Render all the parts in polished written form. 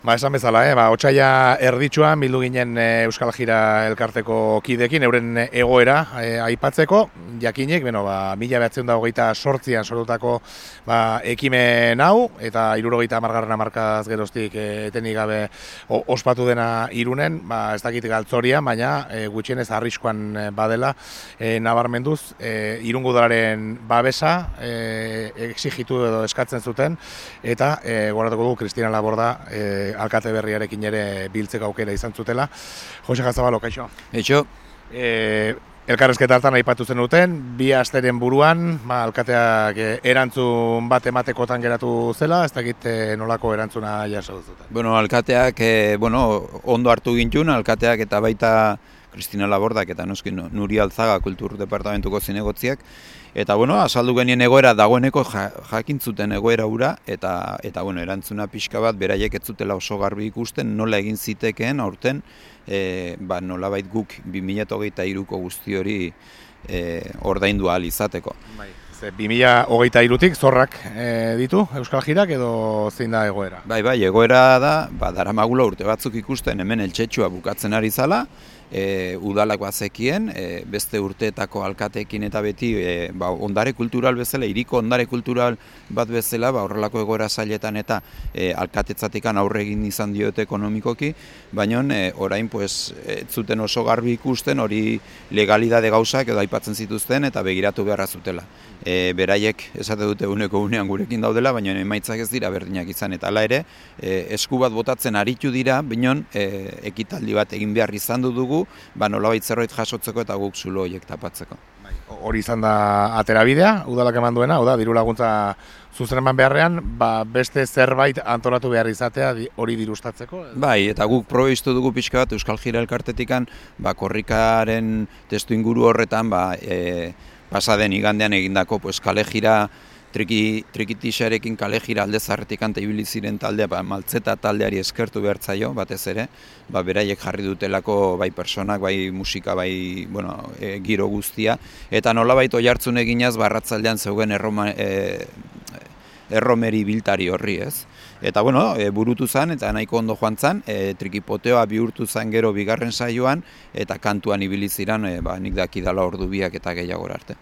Esan bezala, otsaila erditsuan bildu ginen Euskal Jira elkarteko kidekin, euren egoera aipatzeko, jakinik, 1928an sortutako ekimen hau, eta 70. hamarkadaz geroztik etenik gabe ospatu dena Irunen, ez dakit galtzorian, baina gutxienez arriskuan badela nabarmenduz, Irungo udalaren babesa exigitu edo eskatzen zuten, eta gogoratuko dugu Cristina Laborda alkate berriarekin ere biltzeko aukera izan zutela. Jose Gazabalo, kaixo? Eixo. Elkarrezketa hartan aipatu zen duten, 2 asteren buruan, alkateak erantzun bat ematekotan geratu zela, ez dakit nolako erantzuna jaso duzuten. Bueno, alkateak, ondo hartu gintun, alkateak eta baita Cristina Labordak eta noski Nuri Alzaga Kultur Departamentuko zinegotziak. Eta, azaldu genien egoera dagoeneko jakintzuten egoera ura, eta erantzuna pixka bat beraiek ez zutela oso garbi ikusten nola egin zitekeen aurten, nolabait guk 2023ko guzti hori ordaindu ahal izateko. 2023tik zorrak ditu Euskal Jirak edo zein da egoera? Bai, egoera da, daramagula urte batzuk ikusten hemen eltxetxua bukatzen ari zala, udalak bazekien, beste urteetako alkateekin eta beti ondare kultural bezala, hiriko ondare kultural bat bezala, horrelako egoera zailetan eta alkatetzatikan aurre egin izan diote ekonomikoki, baina orain ez zuten oso garbi ikusten, hori legalidade gauzak edo aipatzen zituzten eta begiratu beharra zutela. Beraiek esate dute unean gurekin daudela, baina emaitzak ez dira berdinak izan, eta hala ere, esku bat botatzen aritu dira, baina ekitaldi bat egin behar izan dugu, nolabait zerbait jasotzeko eta guk zulo horiek tapatzeko. Hori izan da aterabidea, udalak eman duena, diru laguntza zuzeneman beharrean, beste zerbait antolatu behar izatea hori dirustatzeko? Bai, eta guk probeiztu dugu pixka bat Euskal Jira elkartetikan, korrikaren testu inguru horretan, pasaden igandean egindako kale jira, trikitixarekin kale jira alde zarretik anta ibili ziren taldea, maltzeta taldeari eskertu behartzaio, batez ere, beraiek jarri dutelako bai personak, bai musika, bai giro guztia, eta nolabait oihartzun eginaz arratzaldean zeugen erromeri biltari horri, ez? Eta burutu zen, eta nahiko ondo joan zen, trikipoteoa bihurtu zen gero bigarren saioan, eta kantuan ibili ziren, nik dakidala ordu biak eta gehiagora arte.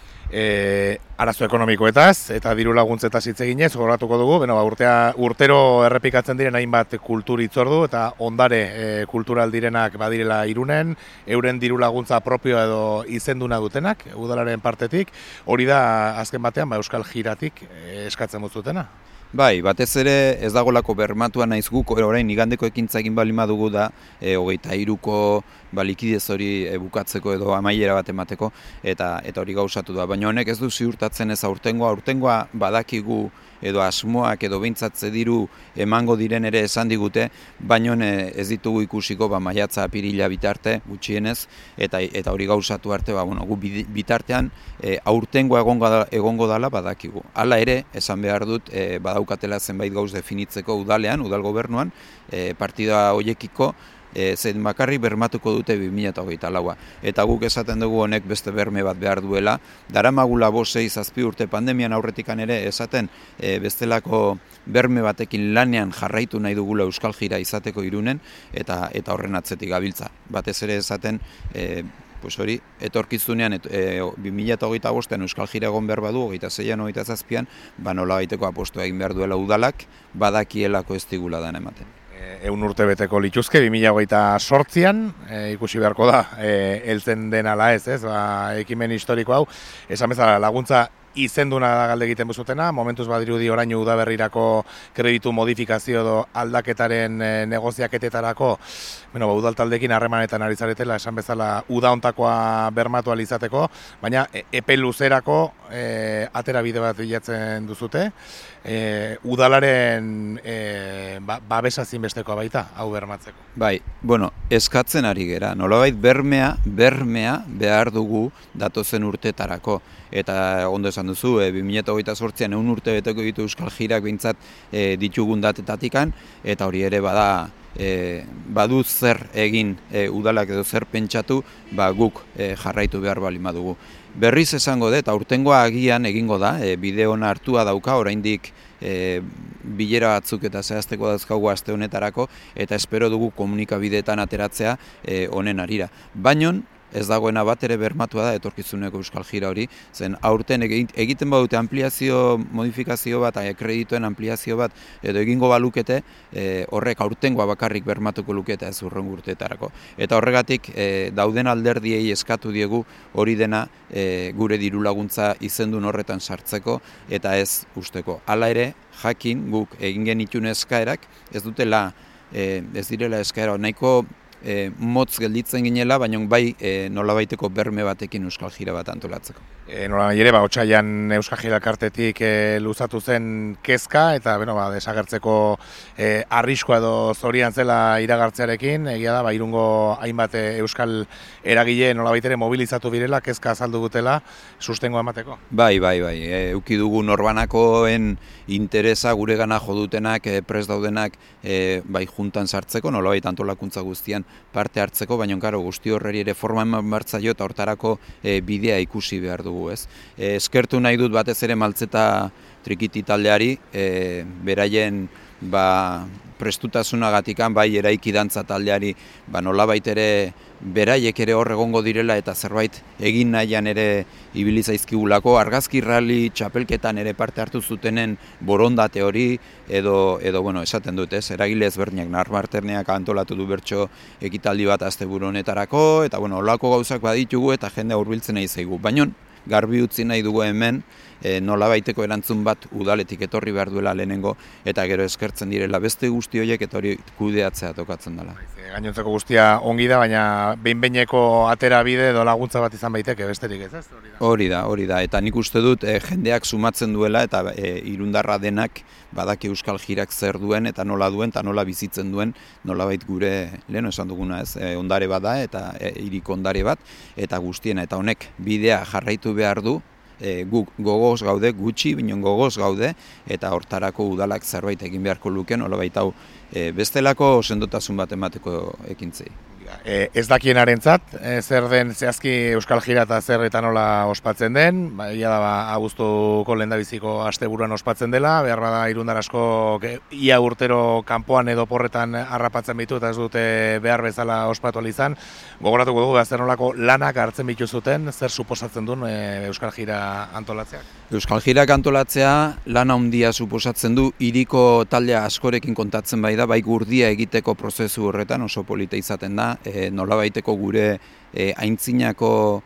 Arazo ekonomikoetaz eta diru laguntzetaz hitz eginez, gogoratuko dugu, urtero errepikatzen diren hainbat kultur hitzordu eta ondare kultural direnak badirela Irunen, euren diru laguntza propioa edo izenduna dutenak, udalaren partetik, hori da azken batean Euskal Jiratik eskatzen dutena. Bai, batez ere ez dagolako bermatua naiz guk, orain igandeko ekintza egin bali madugu da, 23ko likidez hori bukatzeko edo amaiera bat emateko, eta hori gauzatu da. Baina honek ez du ziurtatzen ez aurtengoa badakigu edo asmoak edo behintzatze diru emango diren ere esan digute, baina ez ditugu ikusiko maiatza apirila bitarte gutxienez, eta hori gauzatu arte, gu bitartean aurtengoa egongo dala badakigu. Hala ere, esan behar dut, badaukatela zenbait gauz definitzeko udalean, udal gobernuan, partida hoiekiko, zein bakarrik bermatuko dute 2024a. Eta guk esaten dugu honek beste berme bat behar duela. Daramagula 5-6 urte pandemian aurretikan ere esaten bestelako berme batekin lanean jarraitu nahi dugula Euskal Jira izateko Irunen, eta horren atzetik gabiltza. Batez ere esaten, hori, etorkizunean 2025an Euskal Jira egon behar badu, 26an, 27an, nola baiteko apostua egin behar duela udalak, badakielako ez digula dan ematen. 100 urte beteko lituzke, 2028an, ikusi beharko da, heltzen den ala ez, ekimen historiko hau, esan bezala laguntza izenduna da galde egiten buzutena, momentuz badirudi oraino udaberrirako kreditu modifikazio edo aldaketaren negoziaketetarako, udaltaldekin harremanetan ari zaretela, esan bezala uda hontakoa bermatu ahal izateko, baina epe luzerako atera bide bat bilatzen duzute, udalaren babesa zinbestekoa baita, hau bermatzeko. Bai, eskatzen ari gera, nolabait bermea behar dugu datozen urtetarako. Eta ondo esan duzu, 2028an 100 urte beteko ditu Euskal Jirak behintzat ditugun datetatikan, eta hori ere badu zer egin udalak edo zer pentsatu, guk jarraitu behar bali madugu. Berriz esango dut, aurtengoa agian egingo da, bide ona hartua dauka, oraindik bilera batzuk eta zehazteko dauzkagu aste honetarako, eta espero dugu komunikabideetan ateratzea honen harira. Baina, ez dagoena bat ere bermatua da etorkizuneko Euskal Jira hori, zen aurten egiten badute ampliazio, modifikazio bat, kredituen ampliazio bat, edo egingo balukete, horrek aurtengoa bakarrik bermatuko luketa ez hurrengo urteetarako. Eta horregatik dauden alderdiei eskatu diegu hori dena gure diru laguntza izendun horretan sartzeko eta ez usteko. Hala ere, jakin guk egin genitun eskaerak, ez direla eskaera nahiko motz gelditzen ginela, baina bai nolabaiteko berme batekin Euskal Jira bat antolatzeko. Nola ere, otsailean Euskal Jira elkartetik luzatu zen kezka, eta desagertzeko arriskua edo zorian zela iragartzearekin, egia da, Irungo hainbat Euskal eragile nolabait ere mobilizatu birela, kezka azaldu dutela, sustengoa emateko? Bai, euki dugu norbanakoen interesa guregana jodutenak, prest daudenak, bai juntan sartzeko, nolabait antolakuntza guztian parte hartzeko, baina karo guzti horreri ere forma eman bertzaio eta hortarako bidea ikusi behar dugu, ez. Eskertu nahi dut batez ere Maltzeta Trikiti taldeari, beraien prestutasunagatikan, bai eraiki dantza taldeari, nolabait ere beraiek ere hor egongo direla eta zerbait egin nahian ere ibili zaizkigulako, argazki rally txapelketan ere parte hartu zutenen borondate hori, edo esaten dut, ez, eragile ezberdinak, Narmarterneak antolatu du bertso ekitaldi bat asteburu honetarako, eta holako gauzak baditugu eta jendea hurbiltzen nahi zaigu. Baina garbi utzi nahi dugu hemen, nolabaiteko erantzun bat udaletik etorri behar duela lehenengo, eta gero eskertzen direla beste guzti horiek eta hori kudeatzea tokatzen dela. Gainontzeko guztia ongi da, baina behin-behineko atera bide edo laguntza bat izan baiteke, besterik ez? Hori da, eta nik uste dut jendeak sumatzen duela eta irundarra denak badaki Euskal Jirak zer duen eta nola bizitzen duen, nolabait gure, lehen esan duguna ez, ondare bat da eta hiriko ondare bat, eta guztiena, eta honek bidea jarraitu behar du, guk gogoz gaude, gutxi binen gogoz gaude, eta hortarako udalak zerbait egin beharko luken, nolabait hau bestelako sendotasun bat emateko ekintzei. Ez dakienarentzat, zer den zehazki Euskal Jira eta zer eta nola ospatzen den, ia da abuztuko lehendabiziko asteburuan ospatzen dela, behar bada irundar asko ia urtero kanpoan edo porretan harrapatzen bitu eta ez dute behar bezala ospatu izan. Gogoratuko dugu zer nolako lanak hartzen bituzuten, zer suposatzen duen Euskal Jira antolatzeak? Euskal Jirak antolatzea lana handia suposatzen du, hiriko taldea askorekin kontatzen bai da, bai gurdia egiteko prozesu horretan oso polita izaten da, nolabaiteko gure aintzinako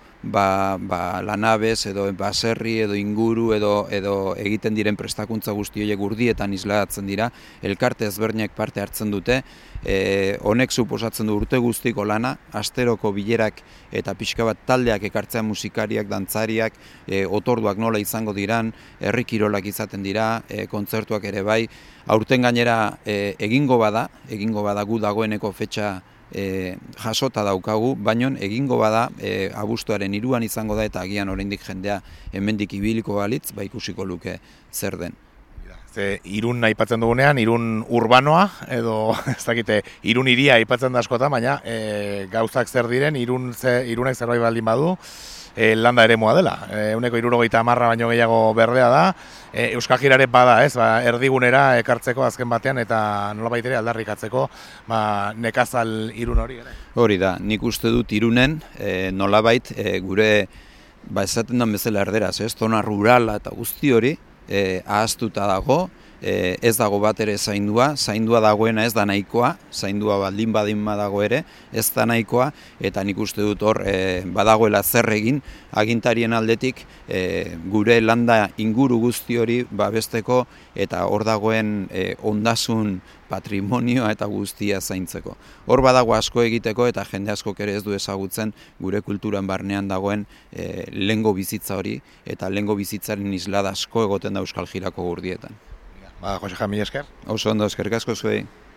lanabez edo baserri edo inguru edo egiten diren prestakuntza guzti horiek gurdietan islatzen dira, elkarte ezberdinak parte hartzen dute, honek suposatzen du urte guztiko lana, asteroko bilerak eta pixka bat taldeak ekartzea musikariak, dantzariak, otorduak nola izango diran, herri kirolak izaten dira, kontzertuak ere bai, aurten gainera egingo bada gu dagoeneko fetxa jasota daukagu, baina egingo bada abuztuaren 3an izango da eta agian oraindik jendea hemendik ibiliko balitz, ikusiko luke zer den. Irun aipatzen dugunean, Irun urbanoa, edo ez dakite, Irun hiria aipatzen da askotan, baina gauzak zer diren, Irunek zerbait baldin badu, landa eremoa dela. 170 baino gehiago berdea da, Euskal Jirare bada, ez, erdigunera ekartzeko azken batean eta nolabait ere aldarrikatzeko nekazal Irun hori ere. Hori da, nik uste dut Irunen nolabait gure, esaten den bezala erderaz, zona rurala eta guzti hori, ahaztuta dago, ez dago bat ere zaindua dagoena ez da nahikoa, zaindua baldin dago ere, ez da nahikoa, eta nik uste dut hor badagoela zer egin, agintarien aldetik gure landa inguru guzti hori babesteko, eta hor dagoen ondasun patrimonioa eta guztia zaintzeko. Hor badago asko egiteko eta jende askok ere ez du ezagutzen gure kulturan barnean dagoen lehengo bizitza hori, eta lehengo bizitzaren islada asko egoten da Euskal Jirako gurdietan. Jose Jan, mila esker. Oso ondo, eskerrik asko zuei.